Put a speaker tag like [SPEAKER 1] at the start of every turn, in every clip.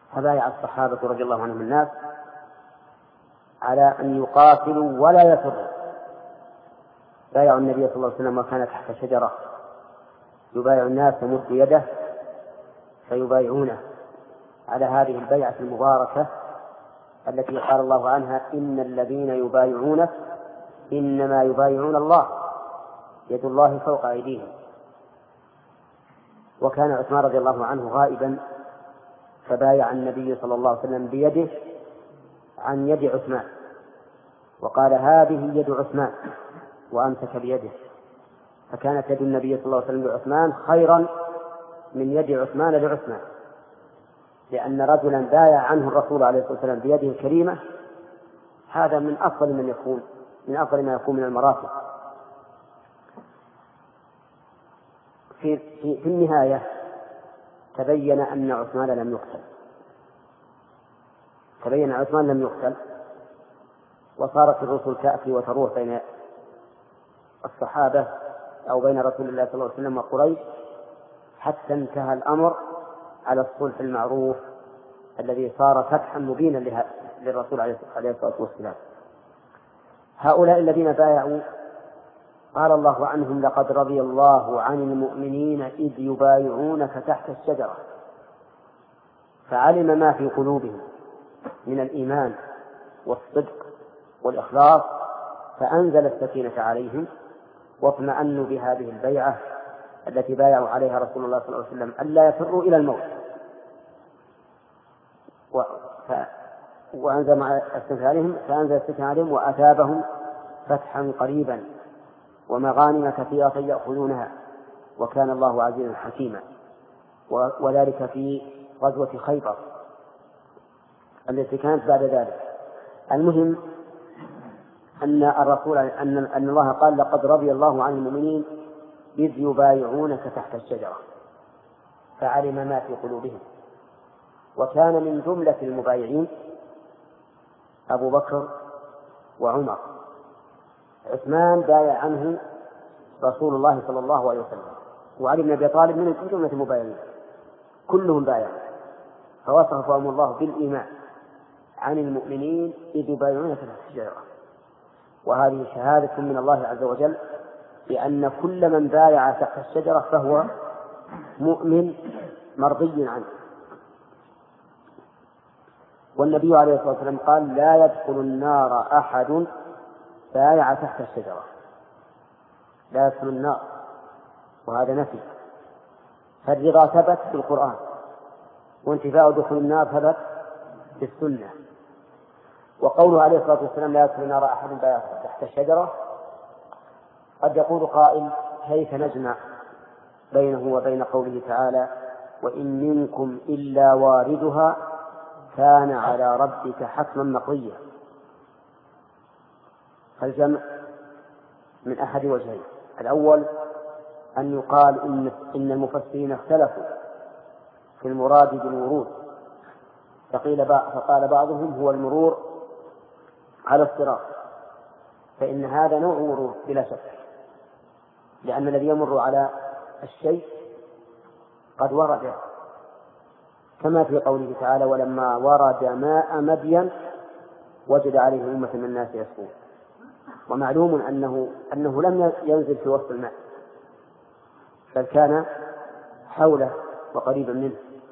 [SPEAKER 1] فبايع الصحابة رضي الله عنهم الناس على أن يقاتلوا ولا يفروا. بايعوا النبي صلى الله عليه وسلم وكان تحت شجرة يبايع الناس يمد يده فيبايعونه على هذه البيعة المباركة التي قال الله عنها: إن الذين يبايعونك إنما يبايعون الله يد الله فوق أيديهم. وكان عثمان رضي الله عنه غائبا فبايع النبي صلى الله عليه وسلم بيده عن يد عثمان وقال: هذه يد عثمان، وأمسك بيده. فكانت يد النبي صلى الله عليه وسلم لعثمان خيرا من يد عثمان لعثمان، لأن رجلا بايع عنه الرسول عليه الصلاة والسلام بيده الكريمة، هذا من أفضل ما يكون من المراتب. في النهاية تبين أن عثمان لم يقتل، وصارت الرسل تأتي وتروح بين الصحابة أو بين رسول الله صلى الله عليه وسلم وقريش، حتى انتهى الأمر على الصلح المعروف الذي صار فتحا مبينا للرسول عليه الصلاة والسلام. هؤلاء الذين بايعوا قال الله عنهم: لقد رضي الله عن المؤمنين إذ يبايعونك تحت الشجرة. فعلم ما في قلوبهم من الإيمان والصدق والإخلاص، فأنزل السكينة عليهم واطمأنوا بهذه البيعة التي بايعوا عليها رسول الله صلى الله عليه وسلم ألا يفروا إلى الموت. فأنزل السكينة عليهم وأثابهم فتحا قريبا ومغانم كثيرة يأخذونها، وكان الله عزيزا حكيما. وذلك في غزوة خيبر التي كانت بعد ذلك. المهم أن الله قال: لقد رضي الله عن المؤمنين إذ يبايعونك تحت الشجرة، فعلم ما في قلوبهم. وكان من جملة المبايعين أبو بكر وعمر. عثمان بايع عنه رسول الله صلى الله عليه وسلم، وعلي بن أبي طالب من جملة المبايعين، كلهم بايعوا. فوصفهم الله بالإيمان عن المؤمنين إذ يبايعونك تحت الشجرة. وهذه شهادة من الله عز وجل بأن كل من بايع تحت الشجرة فهو مؤمن مرضي عنه. والنبي عليه الصلاة والسلام قال: لا يدخل النار أحد بايع تحت الشجرة. لا يدخل النار، وهذا نفي. فالرضا ثبت في القرآن، وانتفاء دخول النار ثبت في السنة. وقوله عليه الصلاة والسلام: لا يدخل النار أحد بايع تحت الشجرة، قد يقول قائل: كيف نجمع بينه وبين قوله تعالى: وإن منكم إلا واردها كان على ربك حتما مقضيا؟ فالجمع من أحد وجهين: الأول أن يقال إن المفسرين اختلفوا في المراد بالورود، فقال بعضهم: هو المرور على الصراط، فإن هذا نوع ورود بلا شك، لأن الذي يمر على الشيء قد ورد، كما في قوله تعالى: ولما ورد ماء مدين وجد عليه أمة من الناس يسقون. ومعلوم أنه لم ينزل في وسط الماء، بل كان حوله وقريبا منه.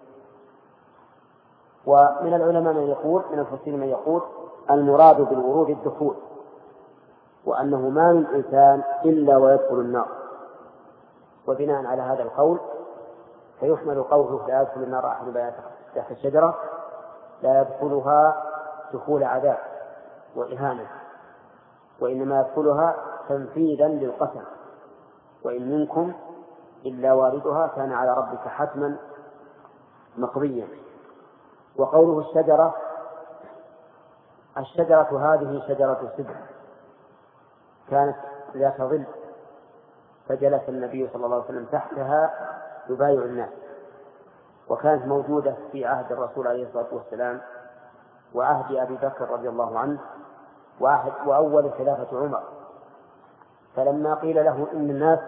[SPEAKER 1] ومن العلماء من المفسرين من يقول: المراد بالورود الدخول، وأنه ما من إنسان إلا ويدخل النار. وبناء على هذا القول فيحمل قوله: لا يدخل النار أحد بايع تحت الشجرة، لا يدخلها دخول عذاب وإهانة، وإنما يدخلها تنفيذا للقسم: وإن منكم إلا واردها كان على ربك حتما مقضيا. وقوله الشجرة هذه شجرة سدر كانت ذات ظل، فجلس النبي صلى الله عليه وسلم تحتها يبايع الناس، وكانت موجودة في عهد الرسول عليه الصلاة والسلام وعهد أبي بكر رضي الله عنه وأول خلافة عمر. فلما قيل له إن الناس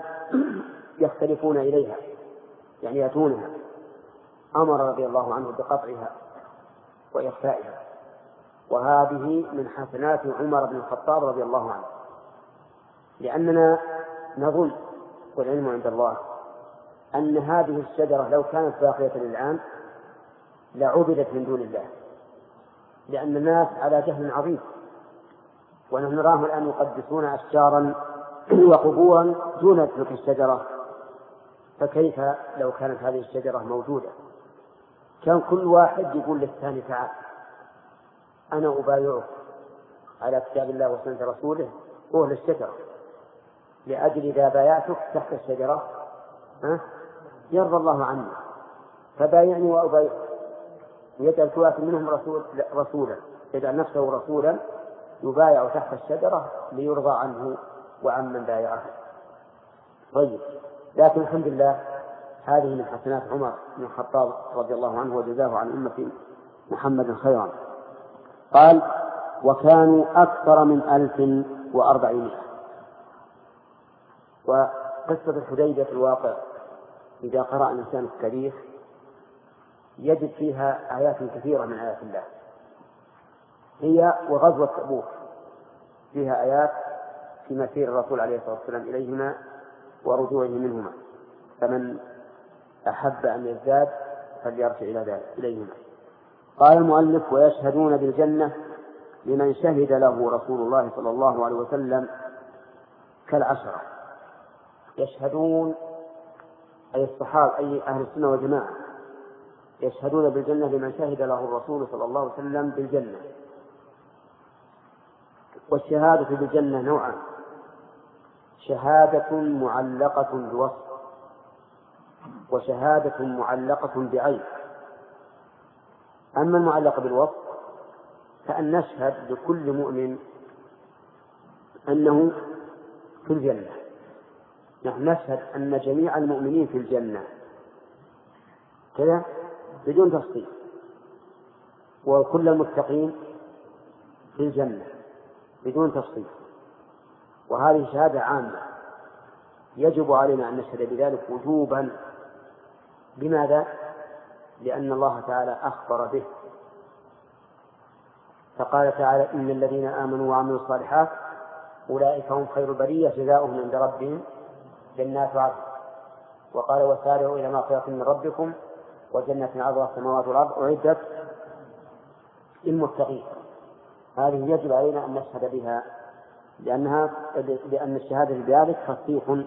[SPEAKER 1] يختلفون إليها، يعني يأتونها، أمر رضي الله عنه بقطعها وإخفائها. وهذه من حسنات عمر بن الخطاب رضي الله عنه، لأننا نظن والعلم عند الله أن هذه الشجرة لو كانت باقية للآن لعبدت من دون الله، لأن الناس على جهل عظيم، ونحن نراهم الآن يقدسون أشجارا وقبورا دون تلك الشجرة، فكيف لو كانت هذه الشجرة موجودة؟ كان كل واحد يقول للثاني تعال أنا أبايعك على كتاب الله وسنة رسوله قول الشجرة، لأجل إذا بايعتك تحت الشجرة يرضى الله عني، فبايعني وأبايعك. ويجعل كل واحد منهم رسولا، يجعل نفسه رسولا يبايع تحت الشجرة ليرضى عنه وعن من بايعه. طيب، لكن الحمد لله هذه من حسنات عمر بن الخطاب رضي الله عنه وجزاه عن أمة محمد خيرا. قال وكانوا أكثر من 1400. وقصة الحديبية في الواقع إذا قرأ الإنسان التاريخ يجد فيها آيات كثيرة من آيات الله، هي وغزوة تبوك فيها آيات في مسير الرسول عليه الصلاة والسلام إليهما ورجوعه منهما، فمن أحب أن يزداد فليرجع إلى ذلك إليهما. قال المؤلف ويشهدون بالجنة لمن شهد له رسول الله صلى الله عليه وسلم كالعشرة. يشهدون أي الصحابة أي أهل السنة والجماعة يشهدون بالجنة لمن شهد له الرسول صلى الله عليه وسلم بالجنة. والشهادة بالجنة نوعان: شهادة معلقة بوصف وشهادة معلقة بعين. أما المعلقة بالوصف فأن نشهد لكل مؤمن أنه في الجنة، نحن نشهد أن جميع المؤمنين في الجنة كذا بدون تفصيل، وكل المتقين في الجنة بدون تفصيل. وهذه شهادة عامة يجب علينا أن نشهد بذلك وجوبا. لماذا؟ لأن الله تعالى أخبر به، فقال تعالى إن الذين آمنوا وعملوا الصالحات أولئك هم خير البرية جزاؤهم عند ربهم جنات عدن. وقال وسارعوا إلى مغفرة من ربكم وجنة عرضها السماوات والأرض أعدت للمتقين. هذه يجب علينا أن نشهد بها لأن الشهادة بذلك تصحيح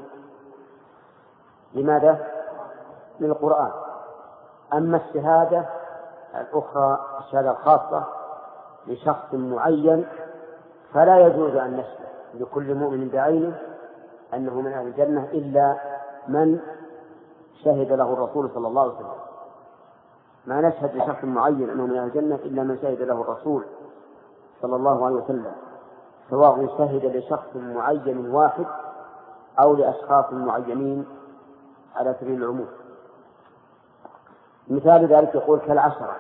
[SPEAKER 1] لماذا؟ للقرآن. أما الشهادة الأخرى الشهادة الخاصة لشخص معين فلا يجوز أن نشهد لكل مؤمن بعينه أنه من أهل الجنة إلا من شهد له الرسول صلى الله عليه وسلم. ما نشهد لشخص معين أنه من أهل الجنة إلا من شهد له الرسول صلى الله عليه وسلم، سواء شهد لشخص معين واحد أو لأشخاص معينين على سبيل العموم. مثال ذلك يقول كالعشرة.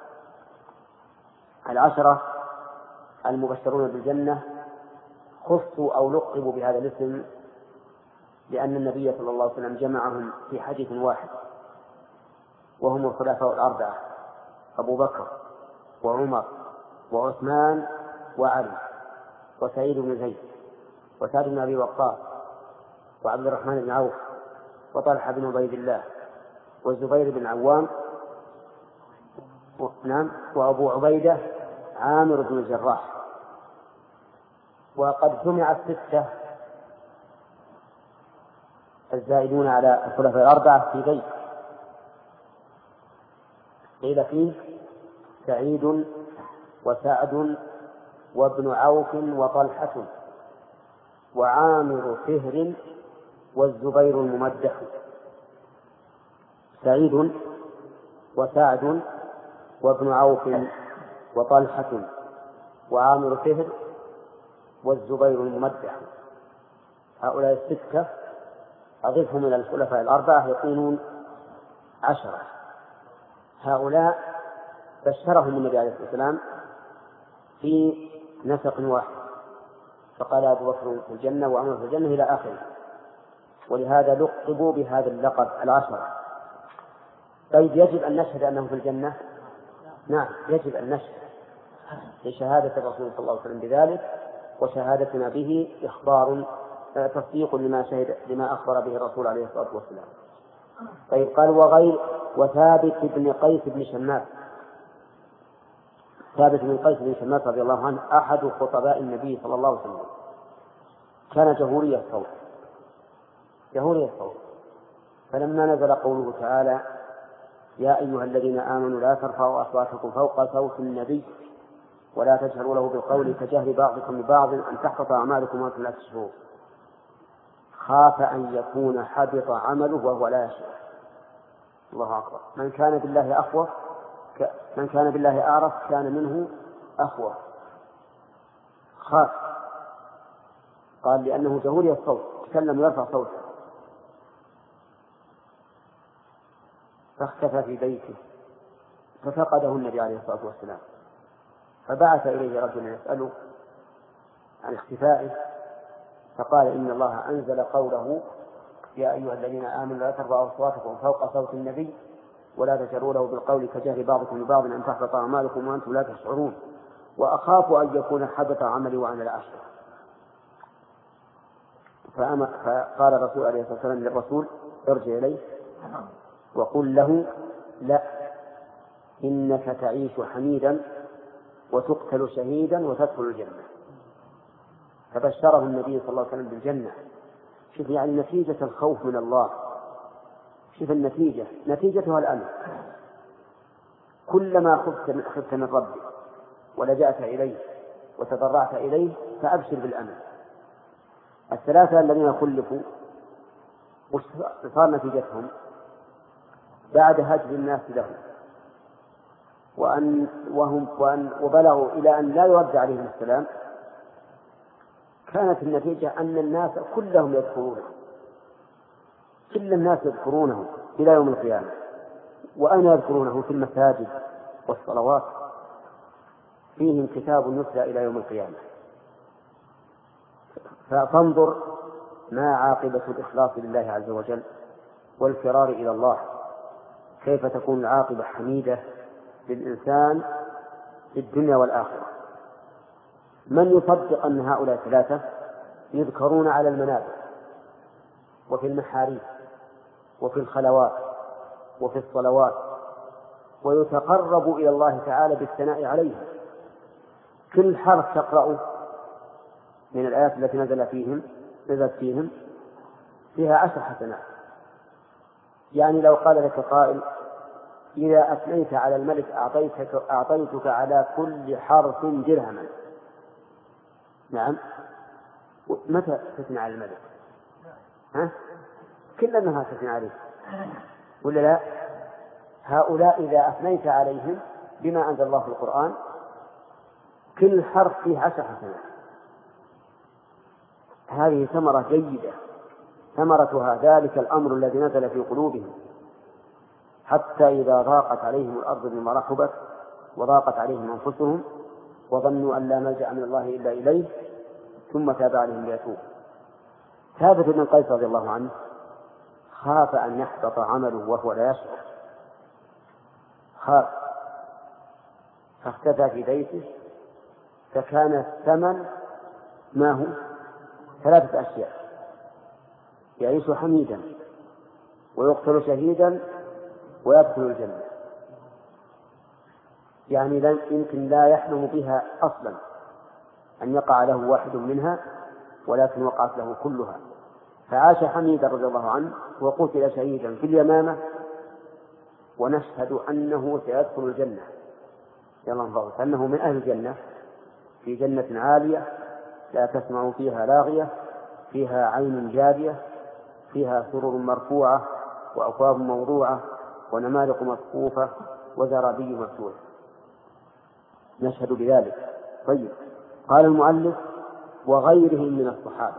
[SPEAKER 1] العشرة المبشرون بالجنة خصوا أو لقبوا بهذا الاسم لأن النبي صلى الله عليه وسلم جمعهم في حديث واحد، وهم الخلفاء الأربعة أبو بكر وعمر وعثمان وعلي وسعيد بن زيد وسعد بن أبي وقاص وعبد الرحمن بن عوف وطلحة بن عبيد الله والزبير بن عوام وأبو عبيدة عامر بن الجراح. وقد جمع الستة الزائدون على الخلفاء الأربعة في بيت قيل فيه سعيد وسعد وابن عوف وطلحة وعامر فهر والزبير الممدح. سعيد وسعد وابن عوف وطلحة وعامر فهر والزبير الممدح. هؤلاء الستة أضفهم إلى الخلفاء الأربعة يكونون 10. هؤلاء بشرهم النبي عليه الصلاة والسلام في نسق واحد، فقال أبو بكر في الجنة وعمر في الجنة إلى آخره، ولهذا لقبوا بهذا اللقب 10. طيب يجب أن نشهد أنهم في الجنة؟ نعم يجب أن نشهد لشهادة الرسول صلى الله عليه وسلم بذلك، وشهادتنا به إخبار تصديق لما أخبر به الرسول عليه الصلاة والسلام. طيب قال وثابت بن قيس بن شماس. ثابت بن قيس بن شماس رضي الله عنه أحد خطباء النبي صلى الله عليه وسلم، كان جهوري الصوت، فلما نزل قوله تعالى يا أيها الذين آمنوا لا ترفعوا أصواتكم فوق صوت النبي ولا تجهروا له بالقول كجهر بعضكم لبعض أن تحبط أعمالكم وأنتم لا تشعرون، خاف أن يكون حبط عمله وهو لا يشعر. الله أكبر. من كان بالله أعرف كان منه أخوف. خاف، قال لأنه جهوري الصوت، تكلم يرفع صوته، فاختفى في بيته ففقده النبي عليه الصلاة والسلام، فبعث إليه رجل يسأله عن اختفائه، فقال إن الله أنزل قوله يا أيها الذين آمنوا لا ترفعوا أصواتكم فوق صوت النبي ولا تجهروا له بالقول كجهر بعضكم لبعض أن تحبط أعمالكم وأنتم لا تشعرون وأخاف أن يكون حبط عملي وأنا لا أشعر. فقال الرسول عليه الصلاة والسلام للرسول ارجع إليه وقل له لا، إنك تعيش حميدا وتقتل شهيدا وتدخل الجنة. فبشره النبي صلى الله عليه وسلم بالجنة. شوف يعني نتيجة الخوف من الله، شوف النتيجة، نتيجتها الأمن. كلما خفت من ربك ولجأت إليه وتضرعت إليه فأبشر بالأمن. الثلاثة الذين خلفوا صار نتيجتهم بعد هجر الناس لهم وبلغوا إلى أن لا يرد عليهم السلام، كانت النتيجة أن الناس كلهم يذكرونه، كل الناس يذكرونه إلى يوم القيامة. وأين يذكرونه؟ في المساجد والصلوات، فيهم كتاب يتلى إلى يوم القيامة. فانظر ما عاقبة الإخلاص لله عز وجل والفرار إلى الله، كيف تكون العاقبة حميدة للإنسان في الدنيا والآخرة. من يصدق أن هؤلاء ثلاثة يذكرون على المنابر وفي المحاريب وفي الخلوات وفي الصلوات، ويتقرب إلى الله تعالى بالثناء عليهم، كل حرف تقرأه من الآيات التي نزلت فيهم فيها 10 حسنات. يعني لو قال لك قائل إذا أثنيت على الملك أعطيتك على كل حرف درهما، نعم، متى تثني على الملك؟ كل النهار تثني عليه ولا لا؟ هؤلاء إذا أثنيت عليهم بما أنزل الله في القرآن كل حرف فيه 10 حسنات. هذه ثمرة جيدة، ثمرتها ذلك الأمر الذي نزل في قلوبهم، حتى إذا ضاقت عليهم الأرض بما رحبت وضاقت عليهم أنفسهم وظنوا أن لا ملجأ من الله إلا إليه ثم تاب عليهم ليتوب. ثابت بن قيس رضي الله عنه خاف أن يحبط عمله وهو لا يشعر، خاف، فاختفى في بيته، فكان الثمن ما هو 3 أشياء: يعيش حميدا ويقتل شهيدا ويدخل الجنة. يعني يمكن لا يحلم بها أصلا أن يقع له واحد منها، ولكن وقعت له كلها، فعاش حميدا رضي الله عنه وقتل شهيدا في اليمامة، ونشهد أنه سيدخل الجنة. يلا انظروا أنه من أهل الجنة، في جنة عالية لا تسمع فيها لاغية، فيها عين جارية، فيها سرر مرفوعة وأكواب موضوعة ونمارق مصفوفة وزرابي مفتوحة، نشهد بذلك. طيب، قال المؤلف وغيرهم من الصحابة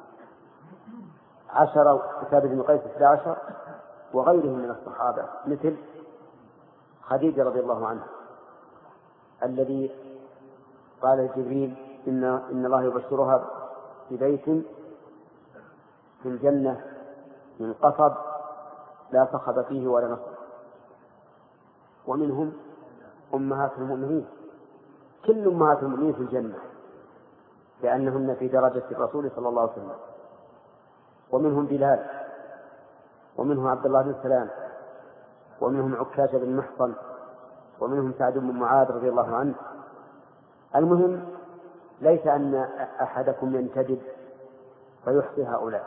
[SPEAKER 1] 10، ثابت بن قيس 11، وغيرهم من الصحابة مثل خديجة رضي الله عنها الذي قال جبريل إن الله يبشرها ببيت في الجنة من قصب لا صخب فيه ولا نصب. ومنهم أمهات المؤمنين، كل أمهات المؤمنين في الجنة، لأنهن في درجة الرسول صلى الله عليه وسلم. ومنهم بلال، ومنهم عبد الله بن سلام، ومنهم عكاشة بن محصن، ومنهم سعد بن معاذ رضي الله عنه. المهم ليس أن أحدكم ينتدب ويحصي هؤلاء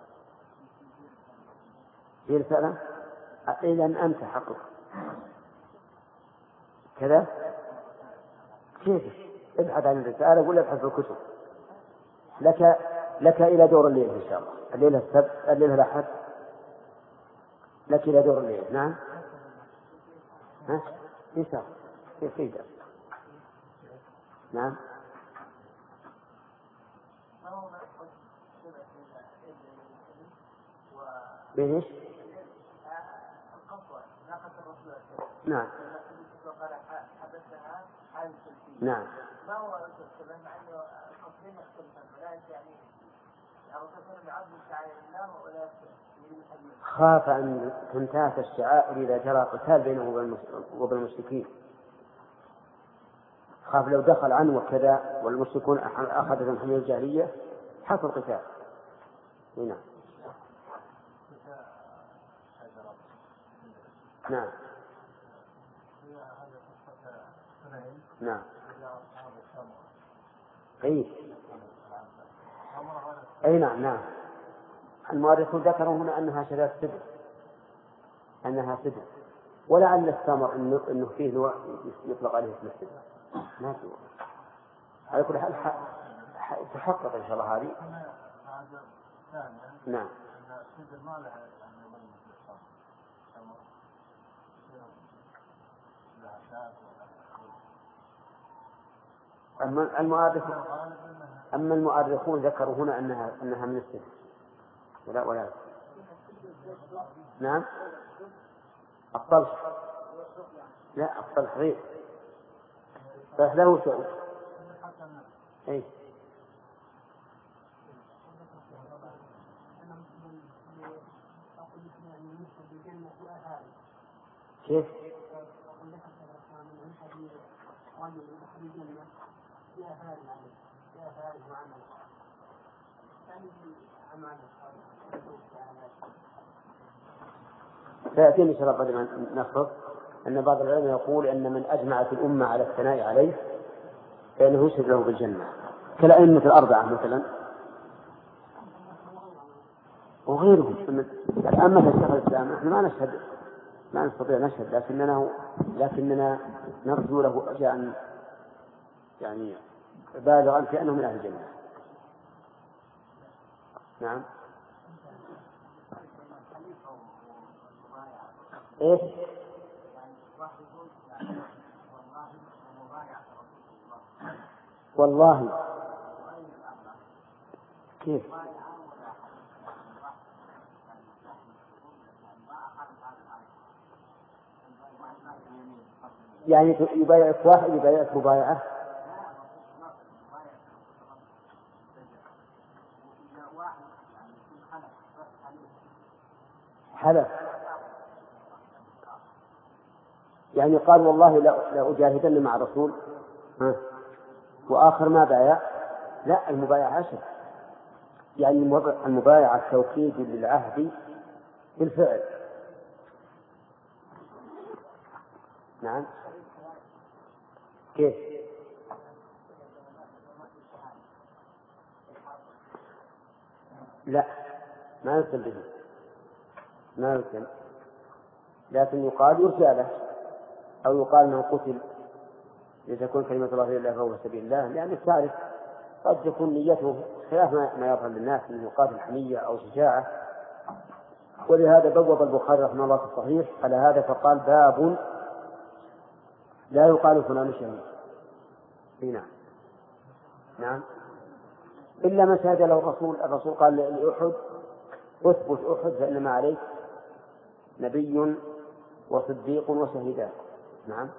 [SPEAKER 1] في رسالة، إذا أنت حقك كذا كيف ابحث عن الرسالة ولا ابحث في الكتب. لك إلى دور الليل إن شاء الله، الليلة السبت، الليلة الأحد، لك إلى دور الليل. نعم ها إن شاء الله في درس. نعم بيش نعم نعم
[SPEAKER 2] ما هو السبب مع أنه القصدين يختلفان ولا يعني الرسول بعض شعائر الله ولا
[SPEAKER 1] خاف أن تنتهك الشعائر إذا جرى قتال بينه وبين المشركين، خاف لو دخل عنه وكذا والمشركون أخذوا من حمية الجاهلية حصل قتال. نعم نعم نعم أي نعم نعم. المؤرخون ذكروا هنا أنها شجرة سدر، أنها سدر، ولعل الثمر إنه فيه نوع يطلق عليه اسم السدر. ما في على كل حال تحقق إن شاء الله هذه. نعم أما المؤرخون ذكروا هنا أنها من السدر ولا نعم الطلح، لا الطلح غير له شعور. أي كيف سيأتيني إن شاء الله بعد ما نخلص أن بعض العلماء يقول أن من أجمعت الأمة على الثناء عليه فإنه يشهد له بالجنة، كالأئمة الأربعة مثلا وغيرهم. الأئمة الشيخ الإسلام نحن ما نستطيع نشهد، لكننا نرجو له أجاء يعني بالغا في أنه من أهل الجنة. نعم إيش والله كيف يعني يبايعك واحد يبايعك مبايعة حلف، يعني قال والله لا أجاهدن مع الرسول وآخر ما بايع، لا المبايعة أشد، يعني المبايعة التوكيد للعهد بالفعل. نعم كيف لا ما يمكن به، ما يمكن، لكن يقال يرجى له أو يقال من قتل لتكون كلمة الله هي الله فهو سبيل الله، لأن تعرف قد تكون نيته خلاف ما يظهر للناس من يقاتل حمية أو شجاعة. ولهذا بوّب البخاري رحمه الله في الصحيح على هذا فقال باب لا يقال فلان شهيد. نعم نعم إلا ما شهد له الرسول قال لأحد اثبت أحد فإنما عليك نبي وصديق وشهيدان. نعم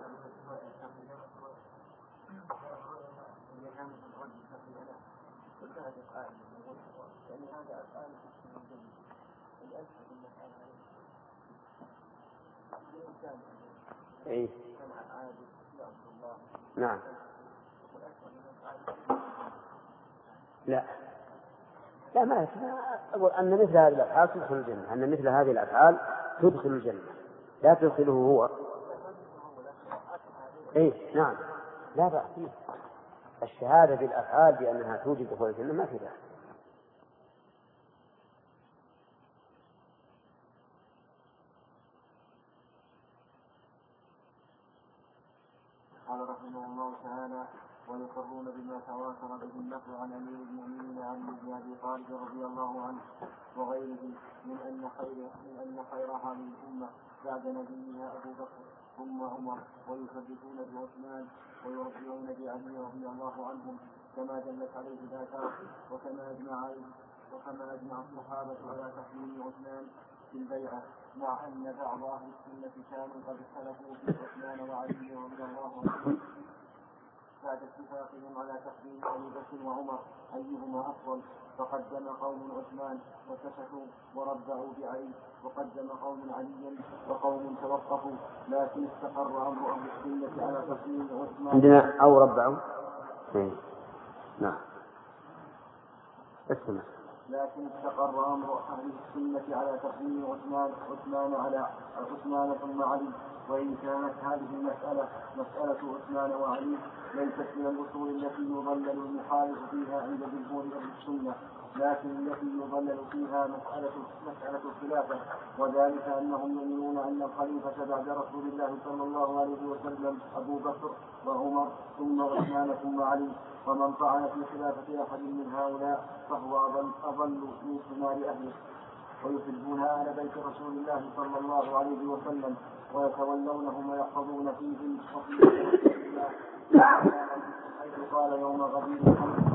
[SPEAKER 1] نعم. لا ما أقول أن مثل هذه الأفعال تدخل الجنة، أن مثل هذه الأفعال تدخل الجنة، لا تدخله هو. إيه نعم، لا بأس فيه. الشهادة بالأفعال بأنها توجب دخول الجنة ما في ذلك.
[SPEAKER 3] قال رحمه الله تعالى: ويقرون بما تواتر به النقل عن امير المؤمنين علي بن ابي طالب رضي الله عنه وغيره من ان خير هذه الامه بعد نبيها ابو بكر ثم عمر، ويثبتون بعثمان ويرجعون بعلي رضي الله عنهم كما دلت عليه الاثار، وكما اجمع الصحابه على تحريم عثمان في البيعه، مع ان بعض اهل السنه كانوا قد اختلفوا في عثمان وعلي رضي الله عنهم بعد اتفاقهم على تقديم ابي بكر وعمر ايهما افضل، فقدم قوم عثمان وسكتوا وربعوا بعلي، وقدم قوم عليا وقوم توقفوا، لكن استقر امر اهل السنه على تقديم عثمان.
[SPEAKER 1] عندنا او ربعوا. نعم اسمع.
[SPEAKER 3] لكن استقر امر اهل السنه على تقديم عثمان ثم علي، وإن كانت هذه المسألة مسألة عثمان وعلي ليست من الأصول التي يضلل المخالف فيها عند جمهور أهل السنة، لكن التي يضلل فيها مسألة الخلافة، وذلك أنهم يؤمنون أن الخليفة بعد رسول الله صلى الله عليه وسلم أبو بكر وعمر ثم عثمان ثم علي، ومن طعن في خلافة أحد من هؤلاء فهو أضل من ثمار أهله، ويحبون آل بيت رسول الله صلى الله عليه وسلم ويتولونهم ويحفظون فيهم وفي رسول الله، حيث قال يوم غدير الخمس: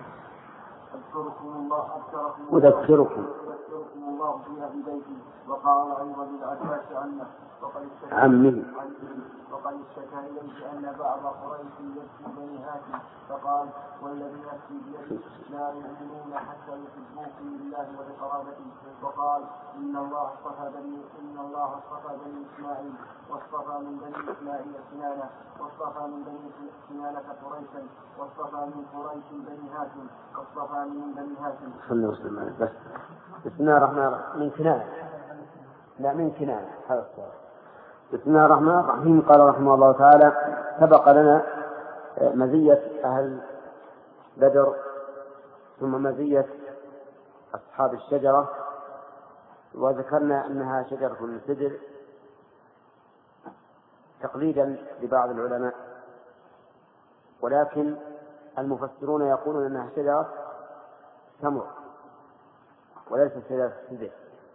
[SPEAKER 1] أذكركم
[SPEAKER 3] الله في أهل بيتي. وقال أيضا للعباس
[SPEAKER 1] عمه
[SPEAKER 3] وقد اشتكى إليه أن بعض قريش يبكي بني هاشم، فقال: والذي نفسي بيده لا يؤمنون حتى يحبوك لله ولقرابته. وقال: إن الله اصطفى بني إسماعيل، واصطفى من بني إسماعيل كنانة، واصطفى من بني كنانة قريشا، واصطفى من قريش بني هاشم، واصطفى من بني هاشم.
[SPEAKER 1] بسم الله الرحمن الرحيم. من كنانة، لا من كنانة. بسم الله الرحمن الرحيم. قال رحمه الله تعالى: سبق لنا مزية أهل بدر ثم مزية أصحاب الشجرة، وذكرنا أنها شجرة السدر تقليدا لبعض العلماء، ولكن المفسرون يقولون أنها شجرة تمر وليست شجرة السدر،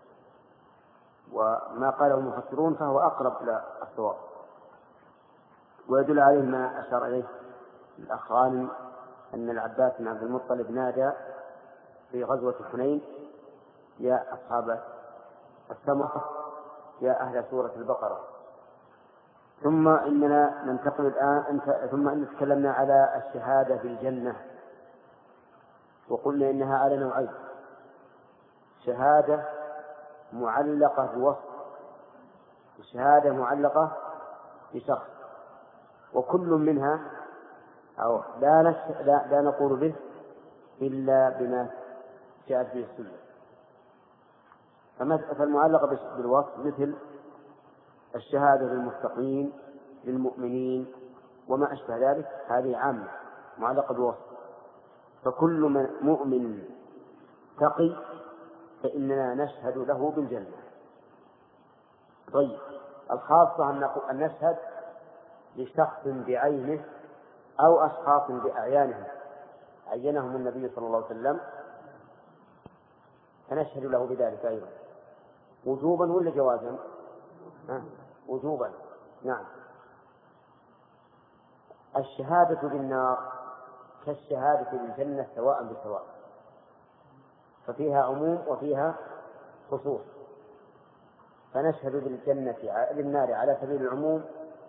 [SPEAKER 1] وما قاله المفسرون فهو أقرب إلى الصواب، ويدل عليه ما أشار إليه الأخ غانم أن العباس بن عبد المطلب نادى في غزوة حنين: يا أصحاب السمرة، يا أهل سورة البقرة. ثم إننا ننتقل الآن ثم إن تكلمنا على الشهادة بالجنة، وقلنا إنها على نوعين: شهادة معلقة بوصف، وشهادة معلقة بشخص، وكل منها أو لا نقول به إلا بما جاءت به السنة. فالمعلقة بالوصف مثل الشهادة للمتقين للمؤمنين وما أشبه ذلك، هذه عامة معلقة بوصف، فكل مؤمن تقي فإننا نشهد له بالجنة. طيب، الخاصة أن نشهد لشخص بعينه أو أشخاص بأعيانهم عينهم النبي صلى الله عليه وسلم، فنشهد له بذلك أيضا وجوبا ولا جوازا؟ وجوبا. نعم. الشهادة بالنار كالشهادة بالجنة سواء بسواء، ففيها عموم وفيها خصوص، فنشهد بالنار على سبيل العموم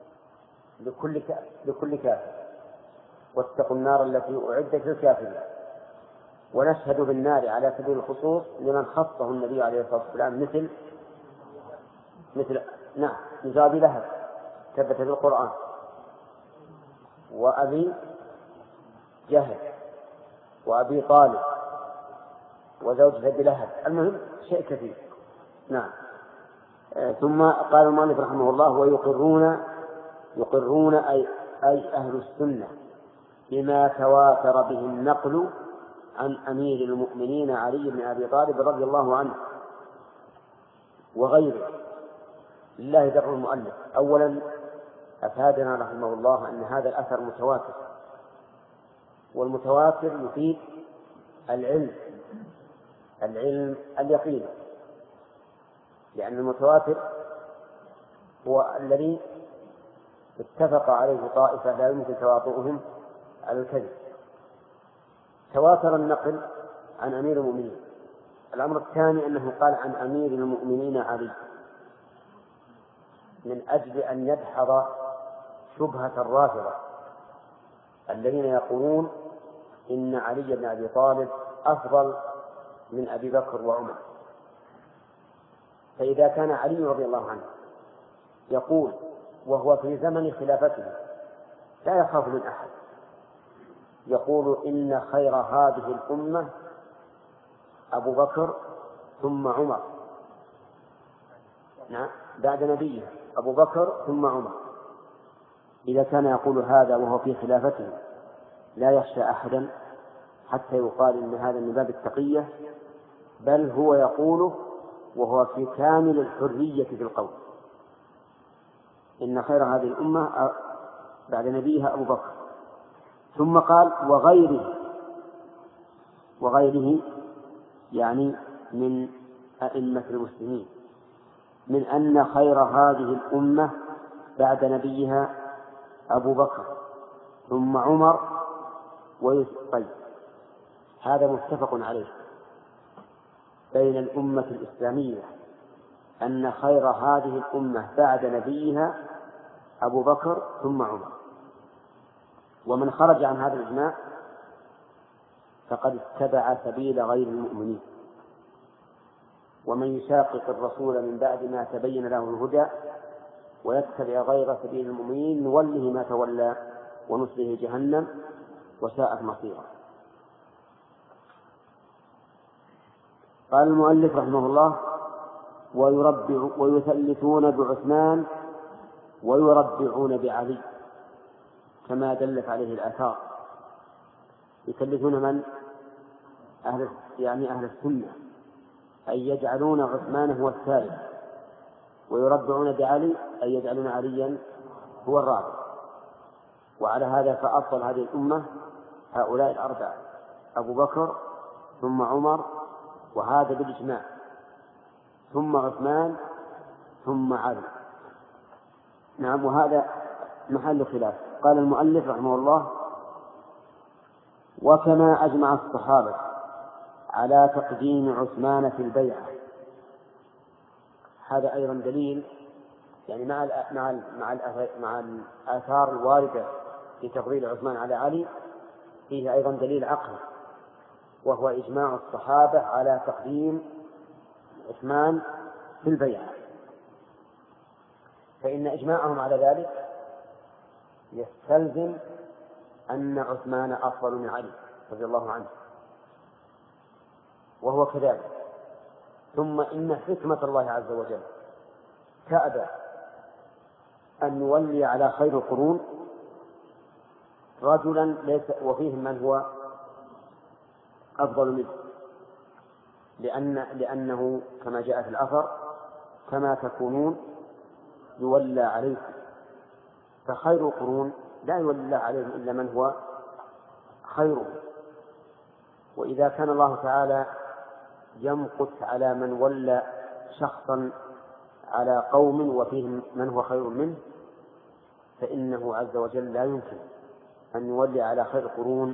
[SPEAKER 1] لكل كافر، واتقوا النار التي أعدت للكافرين، ونشهد بالنار على سبيل الخصوص لمن خصه النبي عليه الصلاة والسلام مثل نعم نزاب لهب ثبت في القرآن، وأبي جهل وأبي طالب وزوجة أبي لهب، المهم شيء كثير. نعم. ثم قال المؤلف رحمه الله: يقرون أي أهل السنة بما تواتر به النقل عن أمير المؤمنين علي بن أبي طالب رضي الله عنه وغيره. لله در المؤلف. أولا أفادنا رحمه الله أن هذا الأثر متواتر، والمتواتر يفيد العلم اليقين، لأن المتواتر هو الذي اتفق عليه طائفة لا يمكن تواطؤهم على الكذب. تواتر النقل عن أمير المؤمنين. الأمر الثاني أنه قال عن أمير المؤمنين علي من أجل أن يدحض شبهة الرافضة الذين يقولون إن علي بن أبي طالب أفضل من أبي بكر وعمر. فإذا كان علي رضي الله عنه يقول وهو في زمن خلافته لا يخاف من أحد، يقول إن خير هذه الأمة أبو بكر ثم عمر، نعم بعد نبيه أبو بكر ثم عمر. إذا كان يقول هذا وهو في خلافته لا يخشى أحدا حتى يقال إن هذا من باب التقية، بل هو يقوله وهو في كامل الحرية في القول، إن خير هذه الأمة بعد نبيها أبو بكر. ثم قال وغيره يعني من أئمة المسلمين، من أن خير هذه الأمة بعد نبيها أبو بكر ثم عمر طيب، هذا متفق عليه بين الأمة الإسلامية أن خير هذه الأمة بعد نبيها أبو بكر ثم عمر. ومن خرج عن هذا الإجماع فقد اتبع سبيل غير المؤمنين. ومن يشاقق الرسول من بعد ما تبين له الهدى ويتبع غير سبيل المؤمنين نوله ما تولى ونصله جهنم وساءت مصيرا. قال المؤلف رحمه الله: ويثلثون بعثمان ويربعون بعلي، كما دلت عليه الآثار. يثلثون من؟ أهل السنة، أي يجعلون عثمان هو الثالث، ويربعون بعلي أي يجعلون عليا هو الرابع. وعلى هذا فأفضل هذه الأمة هؤلاء الأربعة: أبو بكر ثم عمر، وهذا بالإجماع، ثم عثمان ثم علي. نعم. وهذا محل خلاف. قال المؤلف رحمه الله: وكما أجمع الصحابة على تقديم عثمان في البيعة. هذا أيضا دليل، يعني مع الآثار الواردة في تفضيل عثمان على علي فيه أيضا دليل عقلي، وهو إجماع الصحابة على تقديم عثمان في البيعة. فإن إجماعهم على ذلك يستلزم أن عثمان أفضل من علي رضي الله عنه، وهو كذلك. ثم إن حكمة الله عز وجل تأبى أن يولي على خير القرون رجلا ليس وفيهم من هو أفضل منه، لأنه كما جاء في الأثر: كما تكونون يولى عليكم. فخير القرون لا يولى الله عليهم إلا من هو خيره. وإذا كان الله تعالى يمقت على من ولى شخصا على قوم وفيهم من هو خير منه، فإنه عز وجل لا يمكن أن يولي على خير القرون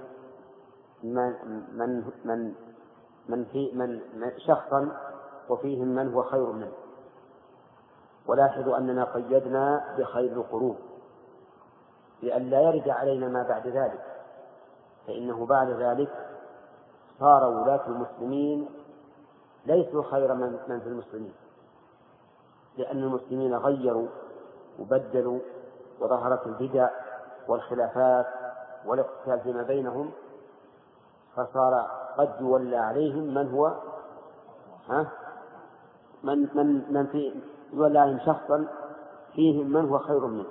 [SPEAKER 1] من شخصا وفيهم من هو خير منه. ولاحظوا أننا قيدنا بخير القرون لئلا يرد علينا ما بعد ذلك، فإنه بعد ذلك صار ولاة المسلمين ليسوا خير من في المسلمين، لأن المسلمين غيروا وبدلوا وظهرت البدع والخلافات والاقتتال فيما بينهم، فصار قد يولى عليهم من هو يولى عليهم شخصا فيهم من هو خير منه.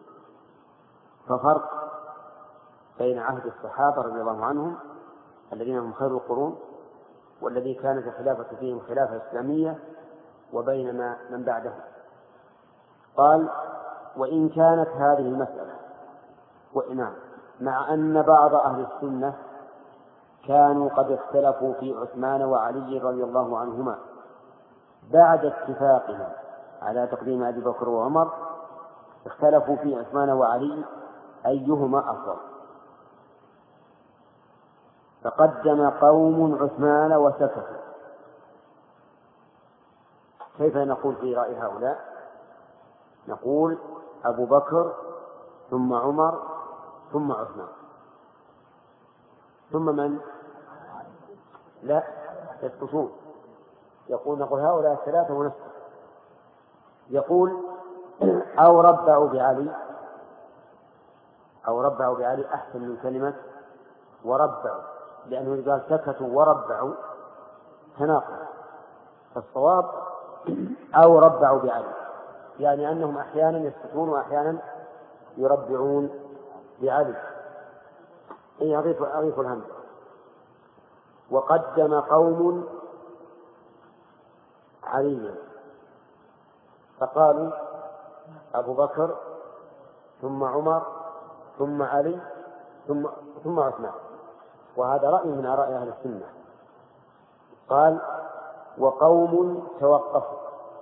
[SPEAKER 1] ففرق بين عهد الصحابة رضي الله عنهم الذين هم خير القرون والذي كانت الخلافة فيهم خلافة إسلامية وبين من بعدهم. قال: وإن كانت هذه المسألة مع أن بعض أهل السنة كانوا قد اختلفوا في عثمان وعلي رضي الله عنهما بعد اتفاقهم على تقديم أبي بكر وعمر، اختلفوا في عثمان وعلي أيهما أفضل، فقدم قوم عثمان وسكتوا. كيف نقول في رأي هؤلاء؟ نقول أبو بكر ثم عمر ثم عثمان ثم من؟ لا، يسقطون. نقول هؤلاء الثلاثة ونسكت. يقول أو ربعوا بعلي أحسن من كلمة وربعوا، لأنه قال سكتوا وربعوا تناقض. فالصواب أو ربعوا بعلي، يعني أنهم أحيانا يسكتون وأحيانا يربعون بعلي. أضيف الهمزة. وقدم قوم عليا، فقالوا أبو بكر ثم عمر ثم علي ثم عثمان، وهذا رأي من آراء أهل السنة. قال: وقوم توقفوا،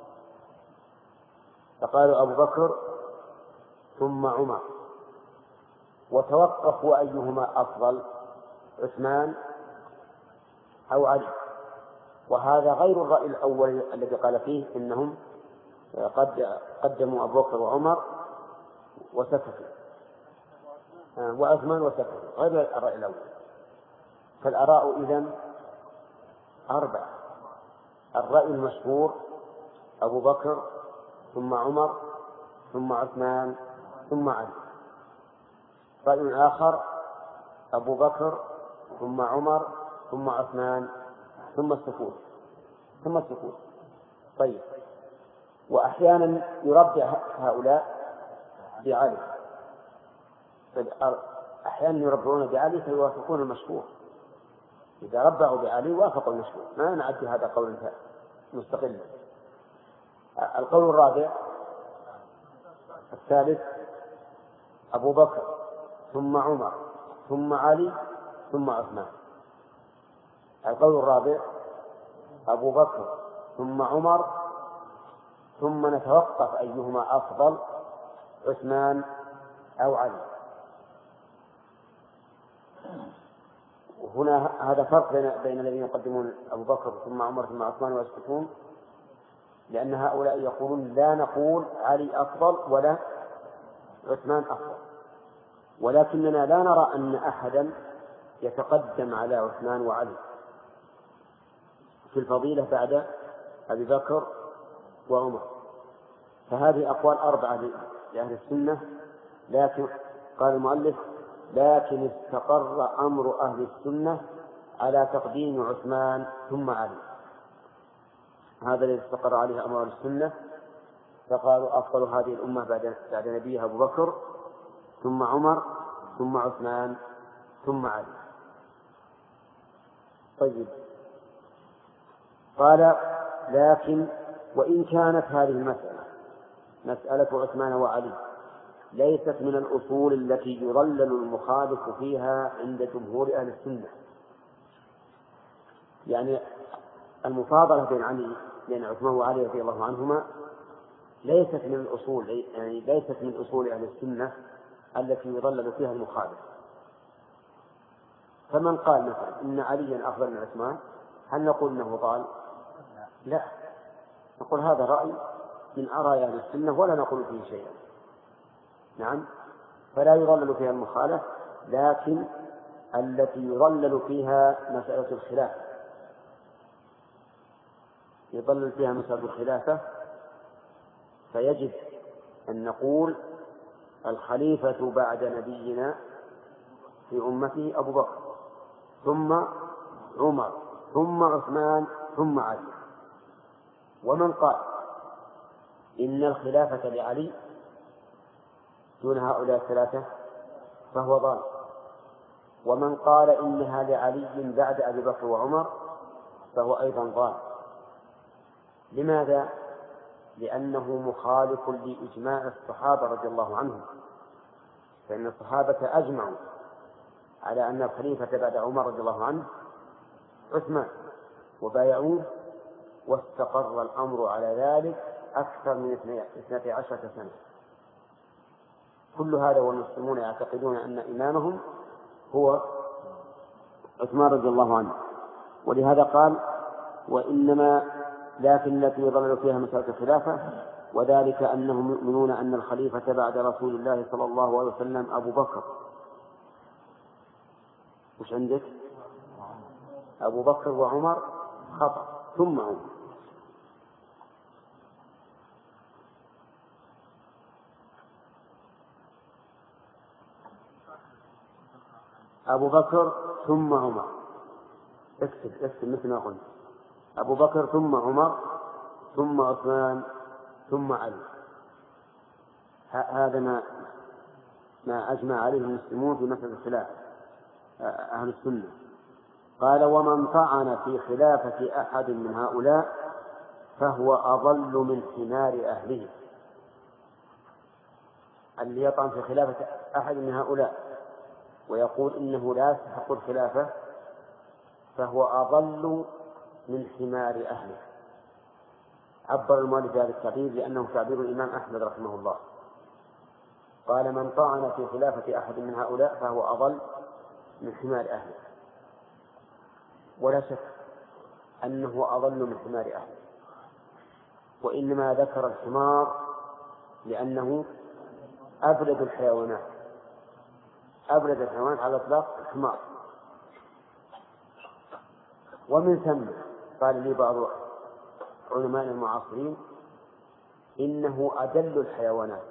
[SPEAKER 1] فقالوا أبو بكر ثم عمر، وتوقفوا أيهما أفضل، عثمان أو علي. وهذا غير الرأي الأول الذي قال فيه إنهم قدموا أبو بكر وعمر وسكتوا، وعثمان وسكتوا، غير الرأي الأول. فالآراء إذن 4. الرأي المشهور أبو بكر ثم عمر ثم عثمان ثم علي. رأي آخر أبو بكر ثم عمر ثم عثمان ثم السكوت. طيب. وأحيانا يربع هؤلاء بعلي، أحيانا يربعون بعلي فيوافقون المشهور. إذا ربعوا بعلي وافقوا المشهور، ما نعد هذا قولا مستقلا. القول الرابع الثالث أبو بكر ثم عمر ثم علي ثم عثمان. القول الرابع أبو بكر ثم عمر ثم نتوقف أيهما أفضل، عثمان أو علي. وهنا هذا فرق بين الذين يقدمون أبو بكر ثم عمر ثم عثمان ويسكتون، لأن هؤلاء يقولون لا نقول علي أفضل ولا عثمان أفضل، ولكننا لا نرى أن أحدا يتقدم على عثمان وعلي في الفضيلة بعد أبي بكر وعمر. فهذه أقوال 4 لأهل السنة. لكن قال المؤلف: لكن استقر أمر أهل السنة على تقديم عثمان ثم علي. هذا الذي استقر عليه أمر أهل السنة، فقالوا أفضل هذه الأمة بعد نبيها أبو بكر ثم عمر ثم عثمان ثم علي. طيب. قال: لكن وإن كانت هذه المسألة مسألة عثمان وعلي ليست من الأصول التي يضلل المخالف فيها عند جمهور أهل السنة. يعني المفاضلة بين عثمان وعلي رضي الله عنهما ليست من الأصول، يعني ليست من أصول أهل السنة التي يضلل فيها المخالف. فمن قال مثلا إن عليا أفضل من عثمان، هل نقول إنه ضال؟ لا، نقول هذا رأي من آراء أهل السنة ولا نقول فيه شيئا. نعم، فلا يضلل فيها المخالف، لكن التي يضلل فيها مسألة الخلافة، يضلل فيها مسألة الخلافة، فيجب أن نقول الخليفة بعد نبينا في أمته أبو بكر ثم عمر ثم عثمان ثم علي. ومن قال إن الخلافة لعلي دون هؤلاء الثلاثة فهو ضال. ومن قال إنها لعلي بعد أبي بكر وعمر فهو أيضا ضال. لماذا؟ لأنه مخالف لإجماع الصحابة رضي الله عنهم، فإن الصحابة أجمعوا على أن الخليفة بعد عمر رضي الله عنه عثمان وبايعوه، واستقر الأمر على ذلك أكثر من 12 سنة. كل هذا والمسلمون يعتقدون أن إمامهم هو عثمان رضي الله عنه. ولهذا قال وإنما لكن التي ضللوا فيها مسألة الخلافة، وذلك أنهم يؤمنون أن الخليفة بعد رسول الله صلى الله عليه وسلم أبو بكر. وش عندك؟ أبو بكر وعمر خطأ ثم عمر. أبو بكر ثم عمر. اكتب مثل ما قلت، أبو بكر ثم عمر ثم عثمان ثم علي. هذا ما أجمع عليه المسلمون في مسألة الخلاف أهل السنة. قال ومن طعن في خلافة أحد من هؤلاء فهو أضل من حمار أهله. اللي يطعن في خلافة أحد من هؤلاء ويقول إنه لا يستحق الخلافة فهو أضل من حمار أهله. عبر المؤلف هذا التعبير لأنه تعبير الإمام أحمد رحمه الله. قال من طعن في خلافة أحد من هؤلاء فهو أضل من حمار أهله. ولا شك أنه أضل من حمار أهله، وإنما ذكر الحمار لأنه أبلد الحيوانات، أبلد الحيوانات على إطلاق الحمار. ومن ثم قال لي بعض علماء المعاصرين إنه أدل الحيوانات.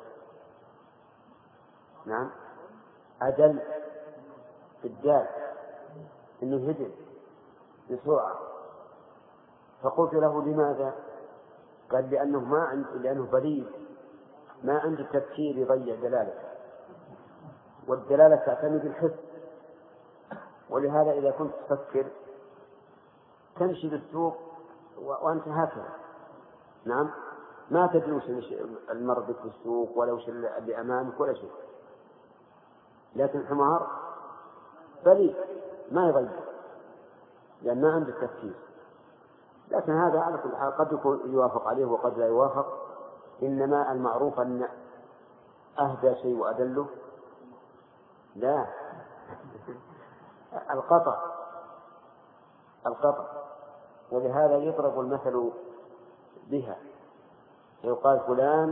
[SPEAKER 1] نعم أدل بالدال، إنه هدل بسرعة. فقلت له لماذا؟ قال لأنه بليد ما عنده تفكير يضيع دلالته، والدلالة تعتمد الحس. ولهذا إذا كنت تفكر تمشي بالسوق وأنت هكذا، نعم ما تدري وش المر بك في السوق ولا وش اللي أمامك ولا شيء. لكن الحمار بليد ما يضيع لأن ما عنده تفكير. لكن هذا على كل حال قد يوافق عليه وقد لا يوافق. إنما المعروف أن أهدى شيء وأدله لا القطع. ولهذا يضرب المثل بها، يقال فلان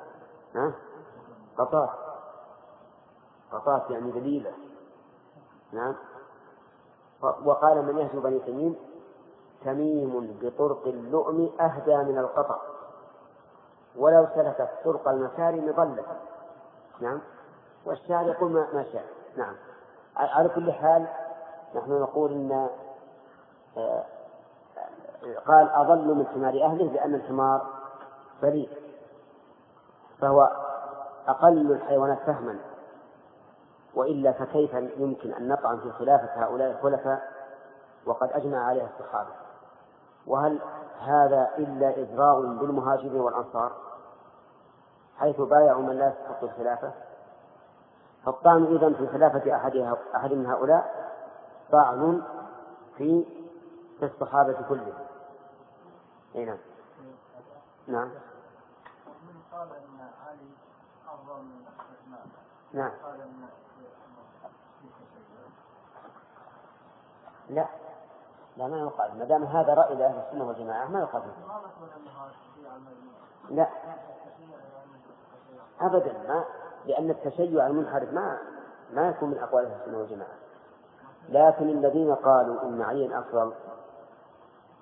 [SPEAKER 1] قطاف يعني دليلة. نعم. وقال من يهدي بني تميم تميم بطرق اللؤم أهدى من القطع ولو سلكت طرق المكارم ضلت. نعم. والشاعر يقول ما شاء. نعم. على كل حال نحن نقول إن قال أضل من حمار أهله لأن الحمار بليد فهو أقل الحيوانات فهما، وإلا فكيف يمكن أن نطعن في خلافة هؤلاء الخلفاء وقد أجمع عليها الصحابة؟ وهل هذا إلا إضرار بالمهاجرين والأنصار حيث بايعوا من لا يستحق الخلافة؟ فالطعن إذن في خلافة أحد من هؤلاء طعن في الصحابة كلهم. نعم. نعم.
[SPEAKER 2] من قال إن علي أفضل من عثمان.
[SPEAKER 1] نعم.
[SPEAKER 2] قال إن
[SPEAKER 1] لا ما يقال ما دام هذا رأي أهل السنة والجماعة ما يقال. لا أبدا، ما لأن التشيع المنحرف ما يكون من أقوال أهل السنة والجماعة. لكن الذين قالوا إن علي أفضل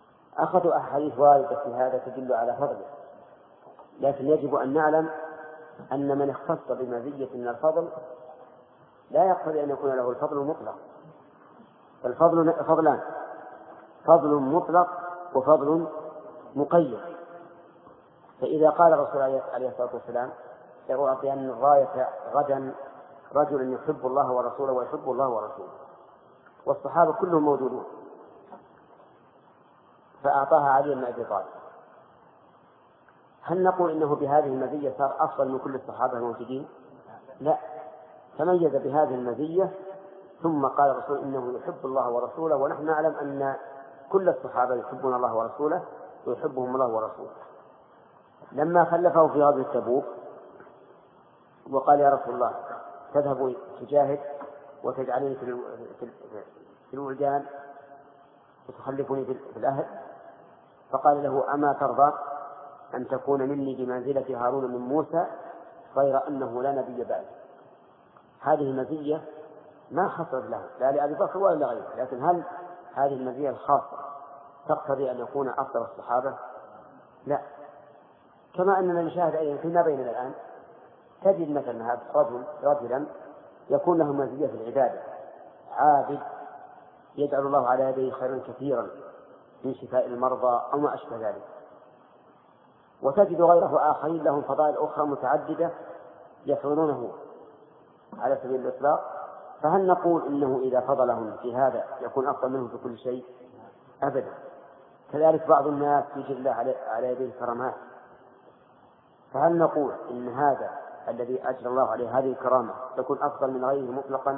[SPEAKER 1] أخذوا أحاديث واردة في هذا تدل على فضله، لكن يجب أن نعلم أن من اختص بمزية من الفضل لا يقتضي أن يكون له الفضل المطلق. الفضل فضلان: فضل مطلق وفضل مقيد. فإذا قال الرسول عليه الصلاة والسلام: لأعطين الراية غدا رجل يحب الله ورسوله ويحب الله ورسوله، والصحابة كلهم موجودون، فأعطاها علي بن أبي طالب، هل نقول إنه بهذه المزية صار أفضل من كل الصحابة الموجودين؟ لا، تميز بهذه المزية، ثم قال الرسول: إنه يحب الله ورسوله، ونحن نعلم أن كل الصحابة يحبون الله ورسوله ويحبهم الله ورسوله. لما خلفه في غزوة تبوك وقال: يا رسول الله، تذهب تجاهد وتجعلني في الولدان وتخلفني في الأهل، فقال له: أما ترضى أن تكون مني بمنزلة هارون من موسى غير أنه لا نبي بعد؟ هذه المزية ما حصلت له لا لأبي بكر ولا لغيره، لكن هل هذه المزية الخاصة تقتضي أن يكون أفضل الصحابة؟ لا. كما أننا نشاهد أيضا فيما بيننا الآن، تجد مثلا رجلا يكون له مزية في العبادة، عابد يجعل الله على يديه خيرا كثيرا من شفاء المرضى أو ما أشبه ذلك، وتجد غيره آخرين لهم فضائل أخرى متعددة يفعلونه على سبيل الإطلاق. فهل نقول إنه إذا فضلهم في هذا يكون أفضل منهم في كل شيء؟ أبدا. كذلك بعض الناس يجعل الله على يديه كرامات، فهل نقول إن هذا الذي أجرى الله عليه هذه الكرامة تكون أفضل من غيره مطلقا؟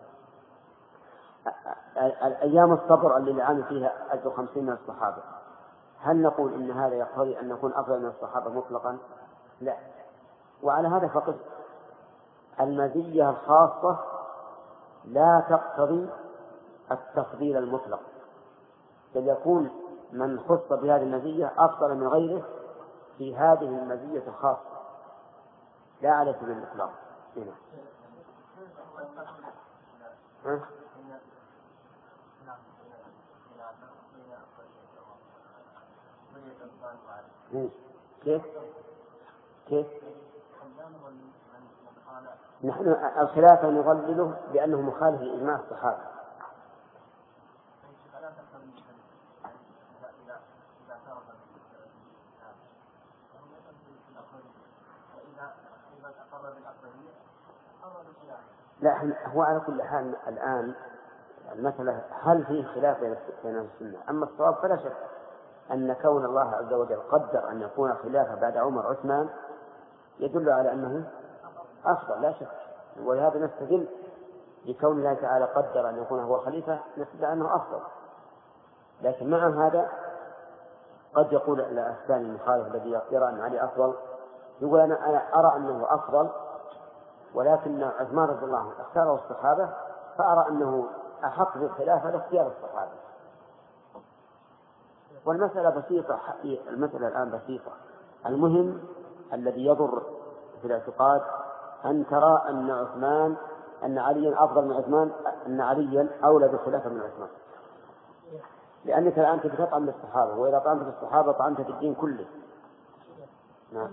[SPEAKER 1] الأيام الصبر التي عانوا فيها 50 من الصحابة، هل نقول إن هذا يقتضي أن نكون أفضل من الصحابة مطلقا؟ لا. وعلى هذا فقط المزية الخاصة لا تقتضي التفضيل المطلق، بل يكون من خص بهذه المزية أفضل من غيره في هذه المزية الخاصة، لا على سبيل الإطلاق. كيف؟ نحن الخلاف نغلله بأنه مخالف لإجماع الصحابة. لا، هو على كل حال الآن المسألة هل فيه خلاف بين السنة؟ أما الصواب فلا شك أن كون الله عز وجل قدر أن يكون خلافة بعد عمر عثمان يدل على أنه أفضل لا شك، ولهذا نستدل بكون الله تعالى قدر أن يكون هو خليفة نستدل أنه أفضل. لكن مع هذا قد يقول الثاني المخالف الذي يرى أن علي أفضل، يقول أنا أرى أنه أفضل، ولكن عثمان رضي الله عنه اختاره الصحابة، فأرى أنه أحق بالخلافة لاختيار الصحابة. والمسألة بسيطة، المسألة الآن بسيطة. المهم الذي يضر في الاعتقاد أن ترى أن عليا أفضل من عثمان، أن عليا أولى بالخلافة من عثمان، لأنك الآن تطعن بالصحابة، وإذا طعنت بالصحابة طعنت في الدين كله. نعم.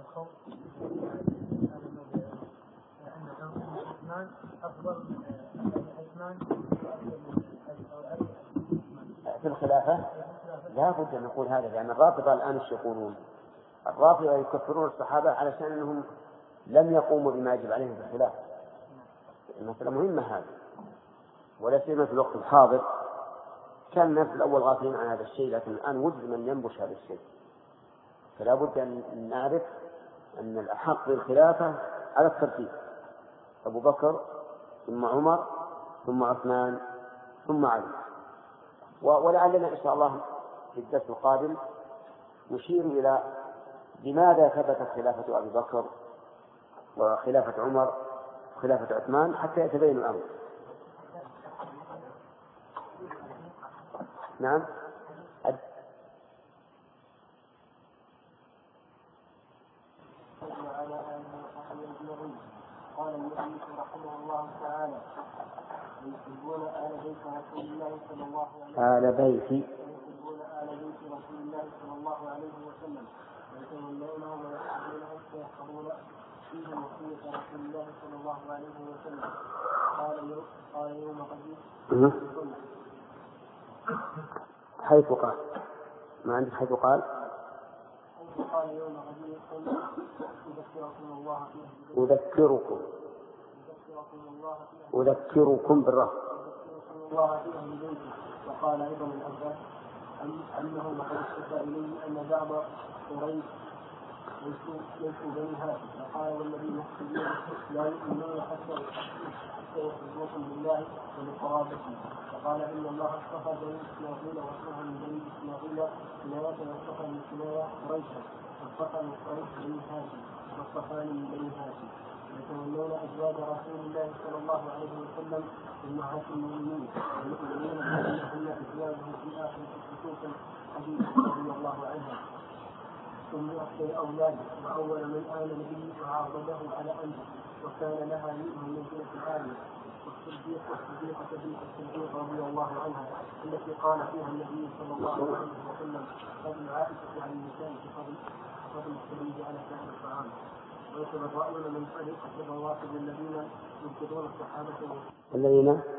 [SPEAKER 1] في الخلافة لا بد أن نقول هذا، لأن الرافضة الآن ايش يقولون؟ الرافضة يكفرون الصحابة علشان أنهم لم يقوموا بما يجب عليهم في الخلافة. المسألة مهمة هذه، ولا سيما في الوقت الحاضر. كان الناس الأول غافلين عن هذا الشيء، لكن الآن وجد من ينبش هذا الشيء، فلا بد أن نعرف أن الأحق بالخلافة على الترتيب: أبو بكر ثم عمر ثم عثمان ثم علي. ولعلنا إن شاء الله في الدرس القادم نشير إلى لماذا ثبتت خلافة أبي بكر وخلافة عمر وخلافة عثمان حتى يتبين الأمر. نعم.
[SPEAKER 3] قال المؤلف رحمه الله تعالى: يحبون آل بيت رسول الله صلى الله عليه وسلم ويتولونهم ويحبونهم ويحفظون فيه وصية رسول الله صلى الله عليه وسلم قال يوم قديم
[SPEAKER 1] حيث قال ما عندك حيث قال
[SPEAKER 3] يوم قديم
[SPEAKER 1] أذكركم بالرهب
[SPEAKER 3] الله في أهل بيته. وقال أيضا الأباس أنه لقد اشتكى إليه أن بعض قريش ليسوا بني هاشم فقال والذي نفسي بيده لا يؤمنون حتى يحبوكم بالله ولقرابته. فقال إن الله اصطفى بني إسماعيل واصطفى من بني إسماعيل كناية واصطفى من كناية قريشا واصطفى من قريش بني هاشم واصطفاني من بني هاشم يتولون أزواج رسول الله صلى الله عليه وسلم أمهات المؤمنين والمؤمنين أنهن أزواجه في آخر خصوصا حديث رضي الله عنها ثم أخذ أولاده وأول من آمن به وعاضده على أمره وكان لها من منزلة عالية والصديقة بنت الصديق رضي الله عنها التي قال فيها النبي صلى الله عليه وسلم فضل عائشة عن النساء فضل السريج على سائر الطعام. ويتبرؤون من طريقة الروافض الذين يبغضون الصحابة
[SPEAKER 1] الذين